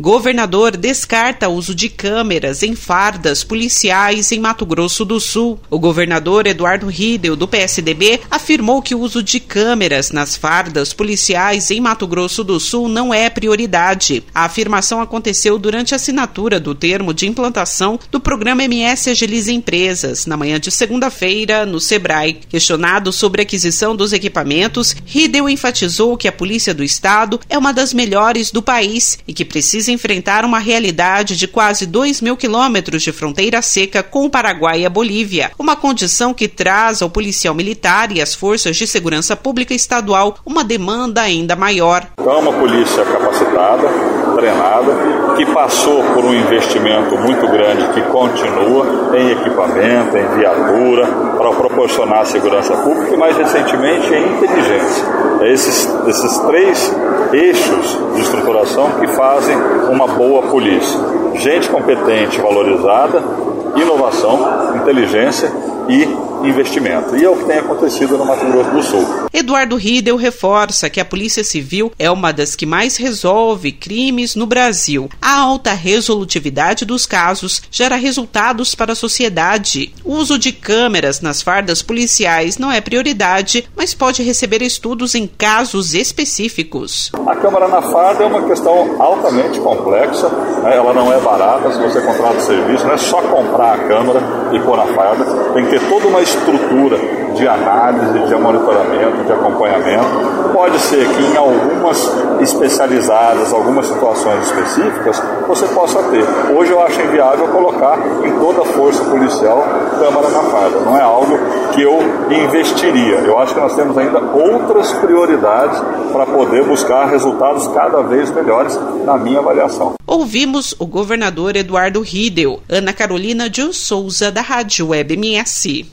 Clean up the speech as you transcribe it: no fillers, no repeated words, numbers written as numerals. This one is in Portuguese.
Governador descarta o uso de câmeras em fardas policiais em Mato Grosso do Sul. O governador Eduardo Riedel, do PSDB, afirmou que o uso de câmeras nas fardas policiais em Mato Grosso do Sul não é prioridade. A afirmação aconteceu durante a assinatura do termo de implantação do programa MS Agiliza Empresas, na manhã de segunda-feira, no Sebrae. Questionado sobre a aquisição dos equipamentos, Riedel enfatizou que a Polícia do Estado é uma das melhores do país e que precisa enfrentar uma realidade de quase 2.000 quilômetros de fronteira seca com o Paraguai e a Bolívia, uma condição que traz ao policial militar e às forças de segurança pública estadual uma demanda ainda maior. É uma polícia capacitada, treinada, que passou por um investimento muito grande que continua em equipamento, em viatura, para proporcionar segurança pública e, mais recentemente, em inteligência. É esses três eixos de estruturação que fazem uma boa polícia. Gente competente, valorizada, inovação, inteligência e investimento. E é o que tem acontecido no Mato Grosso do Sul. Eduardo Riedel reforça que a Polícia Civil é uma das que mais resolve crimes no Brasil. A alta resolutividade dos casos gera resultados para a sociedade. O uso de câmeras nas fardas policiais não é prioridade, mas pode receber estudos em casos específicos. A câmera na farda é uma questão altamente complexa, né? Ela não é barata. Se você contrata o serviço, não é só comprar a câmera e pôr na farda, tem que ter toda uma estrutura de análise, de monitoramento, de acompanhamento. Pode ser que em algumas especializadas, algumas situações específicas, você possa ter. Hoje eu acho inviável colocar em toda a força policial câmera na farda. Não é algo que eu investiria. Eu acho que nós temos ainda outras prioridades para poder buscar resultados cada vez melhores, na minha avaliação. Ouvimos o governador Eduardo Riedel. Ana Carolina de Souza, da Rádio Web MS.